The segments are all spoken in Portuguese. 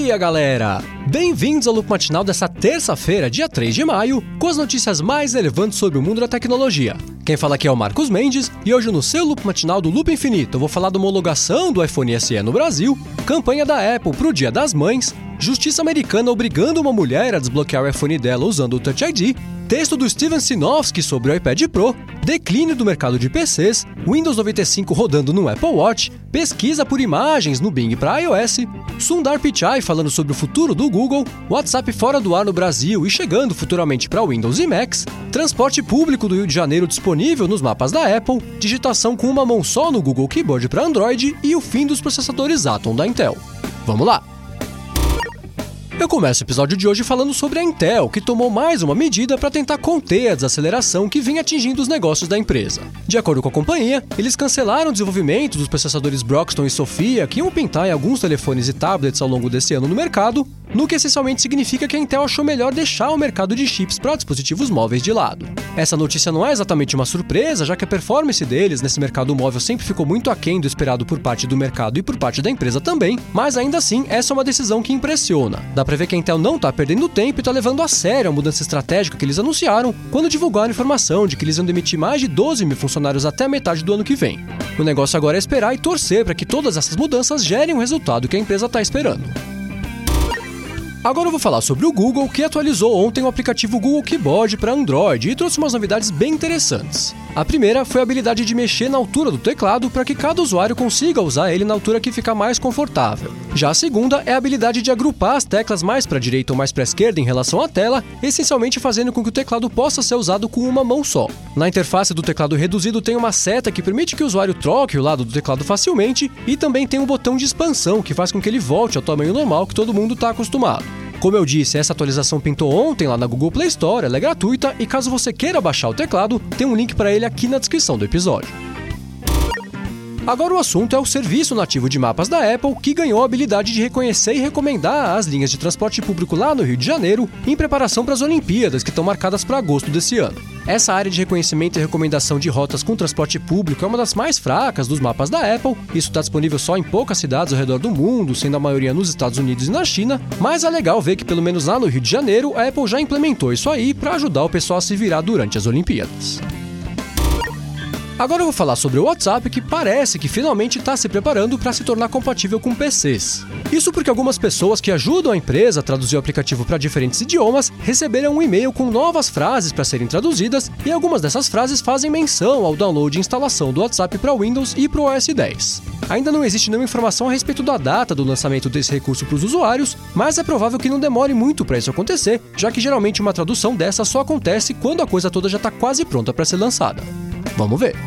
dia, galera! Bem-vindos ao Loop Matinal dessa terça-feira, dia 3 de maio, com as notícias mais relevantes sobre o mundo da tecnologia. Quem fala aqui é o Marcos Mendes, e hoje no seu Loop Matinal do Loop Infinito eu vou falar da homologação do iPhone SE no Brasil, campanha da Apple pro Dia das Mães, justiça americana obrigando uma mulher a desbloquear o iPhone dela usando o Touch ID, texto do Steven Sinofsky sobre o iPad Pro, declínio do mercado de PCs, Windows 95 rodando no Apple Watch, pesquisa por imagens no Bing para iOS, Sundar Pichai falando sobre o futuro do Google, WhatsApp fora do ar no Brasil e chegando futuramente para Windows e Macs, transporte público do Rio de Janeiro disponível nos mapas da Apple, digitação com uma mão só no Google Keyboard para Android e o fim dos processadores Atom da Intel. Vamos lá! Eu começo o episódio de hoje falando sobre a Intel, que tomou mais uma medida para tentar conter a desaceleração que vinha atingindo os negócios da empresa. De acordo com a companhia, eles cancelaram o desenvolvimento dos processadores Broxton e Sophia que iam pintar em alguns telefones e tablets ao longo desse ano no mercado, no que essencialmente significa que a Intel achou melhor deixar o mercado de chips para dispositivos móveis de lado. Essa notícia não é exatamente uma surpresa, já que a performance deles nesse mercado móvel sempre ficou muito aquém do esperado por parte do mercado e por parte da empresa também, mas ainda assim, essa é uma decisão que impressiona. Dá pra ver que a Intel não tá perdendo tempo e tá levando a sério a mudança estratégica que eles anunciaram quando divulgaram a informação de que eles iam demitir mais de 12 mil funcionários até a metade do ano que vem. O negócio agora é esperar e torcer para que todas essas mudanças gerem o resultado que a empresa tá esperando. Agora eu vou falar sobre o Google, que atualizou ontem o aplicativo Google Keyboard para Android e trouxe umas novidades bem interessantes. A primeira foi a habilidade de mexer na altura do teclado para que cada usuário consiga usar ele na altura que fica mais confortável. Já a segunda é a habilidade de agrupar as teclas mais para a direita ou mais para a esquerda em relação à tela, essencialmente fazendo com que o teclado possa ser usado com uma mão só. Na interface do teclado reduzido tem uma seta que permite que o usuário troque o lado do teclado facilmente e também tem um botão de expansão que faz com que ele volte ao tamanho normal que todo mundo está acostumado. Como eu disse, essa atualização pintou ontem lá na Google Play Store, ela é gratuita e caso você queira baixar o teclado, tem um link para ele aqui na descrição do episódio. Agora o assunto é o serviço nativo de mapas da Apple, que ganhou a habilidade de reconhecer e recomendar as linhas de transporte público lá no Rio de Janeiro, em preparação para as Olimpíadas, que estão marcadas para agosto desse ano. Essa área de reconhecimento e recomendação de rotas com transporte público é uma das mais fracas dos mapas da Apple. Isso está disponível só em poucas cidades ao redor do mundo, sendo a maioria nos Estados Unidos e na China, mas é legal ver que pelo menos lá no Rio de Janeiro a Apple já implementou isso aí para ajudar o pessoal a se virar durante as Olimpíadas. Agora eu vou falar sobre o WhatsApp, que parece que finalmente está se preparando para se tornar compatível com PCs. Isso porque algumas pessoas que ajudam a empresa a traduzir o aplicativo para diferentes idiomas receberam um e-mail com novas frases para serem traduzidas e algumas dessas frases fazem menção ao download e instalação do WhatsApp para Windows e para o OS X. Ainda não existe nenhuma informação a respeito da data do lançamento desse recurso para os usuários, mas é provável que não demore muito para isso acontecer, já que geralmente uma tradução dessa só acontece quando a coisa toda já está quase pronta para ser lançada. Vamos ver!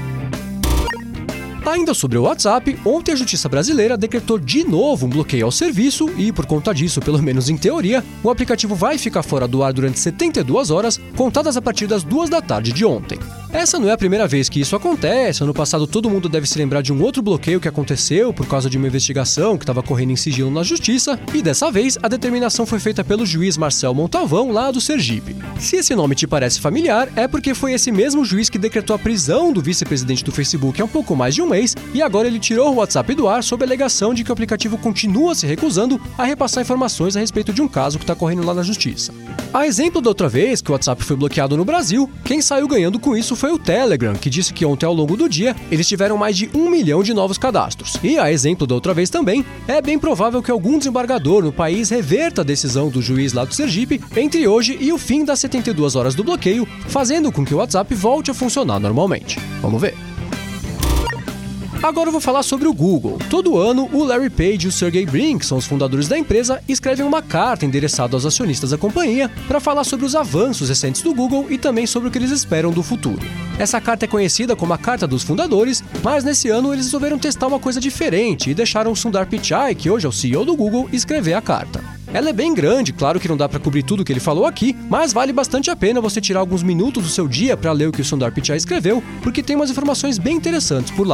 Ainda sobre o WhatsApp, ontem a Justiça Brasileira decretou de novo um bloqueio ao serviço e, por conta disso, pelo menos em teoria, o aplicativo vai ficar fora do ar durante 72 horas, contadas a partir das 2 da tarde de ontem. Essa não é a primeira vez que isso acontece. Ano passado todo mundo deve se lembrar de um outro bloqueio que aconteceu por causa de uma investigação que estava correndo em sigilo na Justiça, e dessa vez a determinação foi feita pelo juiz Marcel Montalvão, lá do Sergipe. Se esse nome te parece familiar, é porque foi esse mesmo juiz que decretou a prisão do vice-presidente do Facebook há um pouco mais de um mês, e agora ele tirou o WhatsApp do ar sob a alegação de que o aplicativo continua se recusando a repassar informações a respeito de um caso que está correndo lá na Justiça. A exemplo da outra vez que o WhatsApp foi bloqueado no Brasil, quem saiu ganhando com isso foi o Telegram, que disse que ontem ao longo do dia eles tiveram mais de 1 milhão de novos cadastros. E a exemplo da outra vez também, é bem provável que algum desembargador no país reverta a decisão do juiz lá do Sergipe entre hoje e o fim das 72 horas do bloqueio, fazendo com que o WhatsApp volte a funcionar normalmente. Vamos ver. Agora eu vou falar sobre o Google. Todo ano, o Larry Page e o Sergey Brin, que são os fundadores da empresa, escrevem uma carta endereçada aos acionistas da companhia para falar sobre os avanços recentes do Google e também sobre o que eles esperam do futuro. Essa carta é conhecida como a Carta dos Fundadores, mas nesse ano eles resolveram testar uma coisa diferente e deixaram o Sundar Pichai, que hoje é o CEO do Google, escrever a carta. Ela é bem grande, claro que não dá para cobrir tudo que ele falou aqui, mas vale bastante a pena você tirar alguns minutos do seu dia para ler o que o Sundar Pichai escreveu, porque tem umas informações bem interessantes por lá.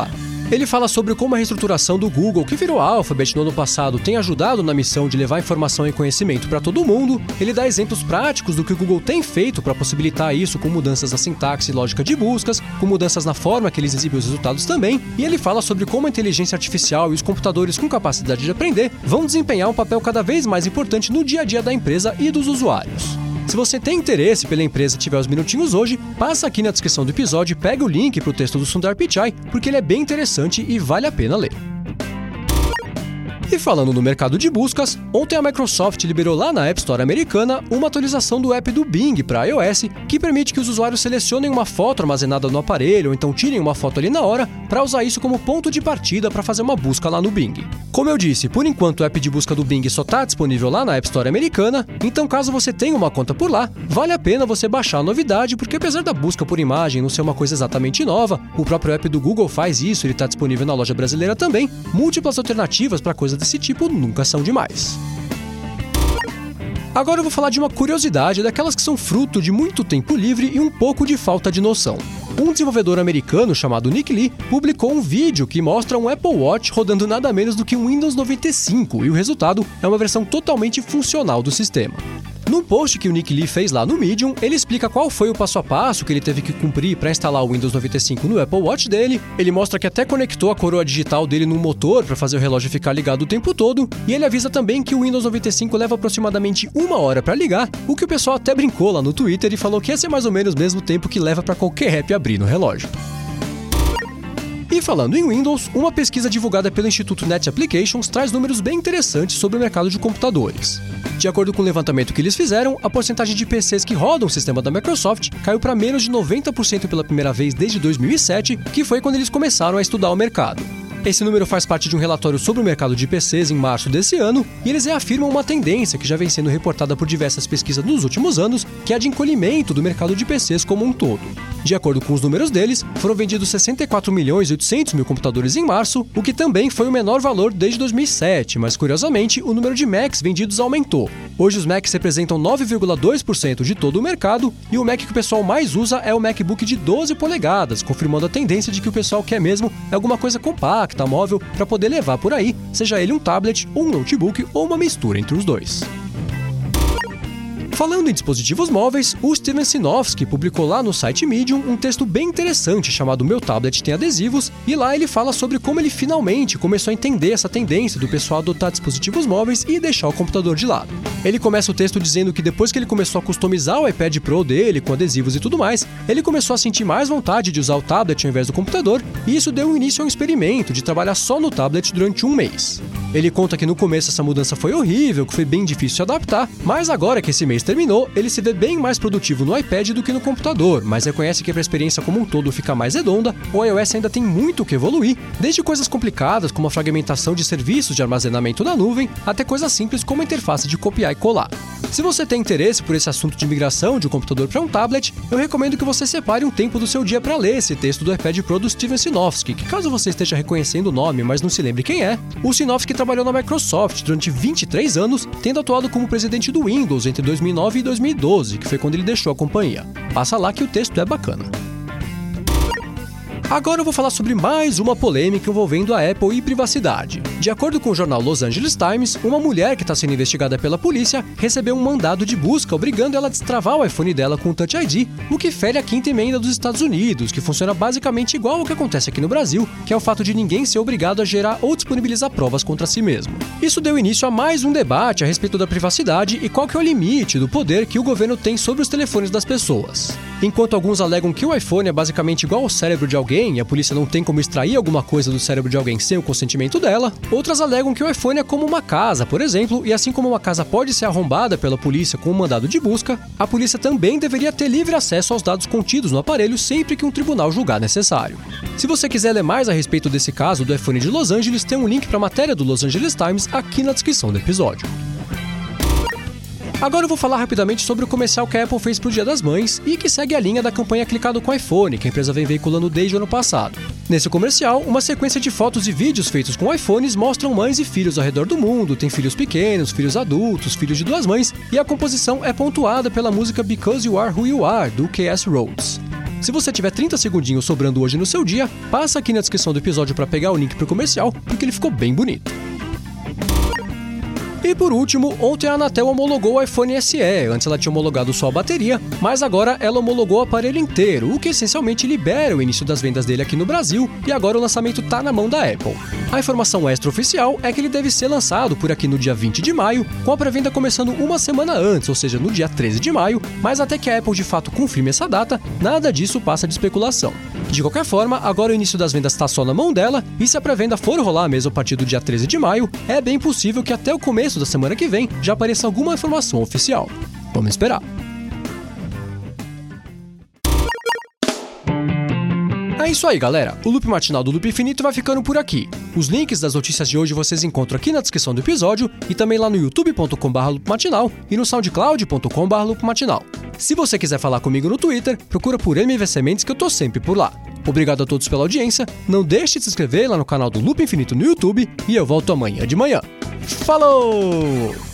Ele fala sobre como a reestruturação do Google, que virou Alphabet no ano passado, tem ajudado na missão de levar informação e conhecimento para todo mundo. Ele dá exemplos práticos do que o Google tem feito para possibilitar isso, com mudanças na sintaxe e lógica de buscas, com mudanças na forma que eles exibem os resultados também. E ele fala sobre como a inteligência artificial e os computadores com capacidade de aprender vão desempenhar um papel cada vez mais importante no dia a dia da empresa e dos usuários. Se você tem interesse pela empresa e tiver os minutinhos hoje, passa aqui na descrição do episódio e pega o link para o texto do Sundar Pichai, porque ele é bem interessante e vale a pena ler. E falando no mercado de buscas, ontem a Microsoft liberou lá na App Store americana uma atualização do app do Bing para iOS que permite que os usuários selecionem uma foto armazenada no aparelho ou então tirem uma foto ali na hora para usar isso como ponto de partida para fazer uma busca lá no Bing. Como eu disse, por enquanto o app de busca do Bing só está disponível lá na App Store americana, então caso você tenha uma conta por lá, vale a pena você baixar a novidade, porque apesar da busca por imagem não ser uma coisa exatamente nova, o próprio app do Google faz isso, ele está disponível na loja brasileira também, múltiplas alternativas para coisas desse tipo nunca são demais. Agora eu vou falar de uma curiosidade daquelas que são fruto de muito tempo livre e um pouco de falta de noção. Um desenvolvedor americano chamado Nick Lee publicou um vídeo que mostra um Apple Watch rodando nada menos do que um Windows 95 e o resultado é uma versão totalmente funcional do sistema. Num post que o Nick Lee fez lá no Medium, ele explica qual foi o passo a passo que ele teve que cumprir para instalar o Windows 95 no Apple Watch dele. Ele mostra que até conectou a coroa digital dele no motor para fazer o relógio ficar ligado o tempo todo. E ele avisa também que o Windows 95 leva aproximadamente 1 hora para ligar, o que o pessoal até brincou lá no Twitter e falou que esse é mais ou menos o mesmo tempo que leva para qualquer app abrir no relógio. E falando em Windows, uma pesquisa divulgada pelo Instituto Net Applications traz números bem interessantes sobre o mercado de computadores. De acordo com o levantamento que eles fizeram, a porcentagem de PCs que rodam o sistema da Microsoft caiu para menos de 90% pela primeira vez desde 2007, que foi quando eles começaram a estudar o mercado. Esse número faz parte de um relatório sobre o mercado de PCs em março desse ano, e eles reafirmam uma tendência que já vem sendo reportada por diversas pesquisas nos últimos anos, que é a de encolhimento do mercado de PCs como um todo. De acordo com os números deles, foram vendidos 64.800.000 computadores em março, o que também foi o menor valor desde 2007, mas curiosamente o número de Macs vendidos aumentou. Hoje os Macs representam 9,2% de todo o mercado, e o Mac que o pessoal mais usa é o MacBook de 12 polegadas, confirmando a tendência de que o pessoal quer mesmo alguma coisa compacta, móvel, para poder levar por aí, seja ele um tablet, um notebook ou uma mistura entre os dois. Falando em dispositivos móveis, o Steven Sinofsky publicou lá no site Medium um texto bem interessante chamado Meu Tablet Tem Adesivos, e lá ele fala sobre como ele finalmente começou a entender essa tendência do pessoal adotar dispositivos móveis e deixar o computador de lado. Ele começa o texto dizendo que depois que ele começou a customizar o iPad Pro dele com adesivos e tudo mais, ele começou a sentir mais vontade de usar o tablet ao invés do computador, e isso deu início a um experimento de trabalhar só no tablet durante um mês. Ele conta que no começo essa mudança foi horrível, que foi bem difícil se adaptar, mas agora que esse mês terminou, ele se vê bem mais produtivo no iPad do que no computador, mas reconhece que para a experiência como um todo ficar mais redonda, o iOS ainda tem muito o que evoluir, desde coisas complicadas como a fragmentação de serviços de armazenamento na nuvem, até coisas simples como a interface de copiar e colar. Se você tem interesse por esse assunto de migração de um computador para um tablet, eu recomendo que você separe um tempo do seu dia para ler esse texto do iPad Pro do Steven Sinofsky, que caso você esteja reconhecendo o nome, mas não se lembre quem é, o Sinofsky trabalhou na Microsoft durante 23 anos, tendo atuado como presidente do Windows entre 2009 e 2012, que foi quando ele deixou a companhia. Passa lá que o texto é bacana. Agora eu vou falar sobre mais uma polêmica envolvendo a Apple e privacidade. De acordo com o jornal Los Angeles Times, uma mulher que está sendo investigada pela polícia recebeu um mandado de busca obrigando ela a destravar o iPhone dela com o Touch ID, o que fere a 5ª emenda dos Estados Unidos, que funciona basicamente igual ao que acontece aqui no Brasil, que é o fato de ninguém ser obrigado a gerar ou disponibilizar provas contra si mesmo. Isso deu início a mais um debate a respeito da privacidade e qual que é o limite do poder que o governo tem sobre os telefones das pessoas. Enquanto alguns alegam que o iPhone é basicamente igual ao cérebro de alguém e a polícia não tem como extrair alguma coisa do cérebro de alguém sem o consentimento dela, outras alegam que o iPhone é como uma casa, por exemplo, e assim como uma casa pode ser arrombada pela polícia com um mandado de busca, a polícia também deveria ter livre acesso aos dados contidos no aparelho sempre que um tribunal julgar necessário. Se você quiser ler mais a respeito desse caso do iPhone de Los Angeles, tem um link para a matéria do Los Angeles Times aqui na descrição do episódio. Agora eu vou falar rapidamente sobre o comercial que a Apple fez pro Dia das Mães e que segue a linha da campanha Clicado com iPhone, que a empresa vem veiculando desde o ano passado. Nesse comercial, uma sequência de fotos e vídeos feitos com iPhones mostram mães e filhos ao redor do mundo, tem filhos pequenos, filhos adultos, filhos de duas mães, e a composição é pontuada pela música Because You Are Who You Are, do KS Rhodes. Se você tiver 30 segundinhos sobrando hoje no seu dia, passa aqui na descrição do episódio para pegar o link pro comercial, porque ele ficou bem bonito. E por último, ontem a Anatel homologou o iPhone SE. Antes ela tinha homologado só a bateria, mas agora ela homologou o aparelho inteiro, o que essencialmente libera o início das vendas dele aqui no Brasil, e agora o lançamento tá na mão da Apple. A informação extraoficial é que ele deve ser lançado por aqui no dia 20 de maio, com a pré-venda começando uma semana antes, ou seja, no dia 13 de maio, mas até que a Apple de fato confirme essa data, nada disso passa de especulação. De qualquer forma, agora o início das vendas está só na mão dela, e se a pré-venda for rolar mesmo a partir do dia 13 de maio, é bem possível que até o começo da semana que vem já apareça alguma informação oficial. Vamos esperar. É isso aí, galera. O Loop Matinal do Loop Infinito vai ficando por aqui. Os links das notícias de hoje vocês encontram aqui na descrição do episódio e também lá no youtube.com/loopmatinal e no soundcloud.com/loopmatinal. Se você quiser falar comigo no Twitter, procura por MVC Mendes que eu tô sempre por lá. Obrigado a todos pela audiência, não deixe de se inscrever lá no canal do Loop Infinito no YouTube e eu volto amanhã de manhã. Falou!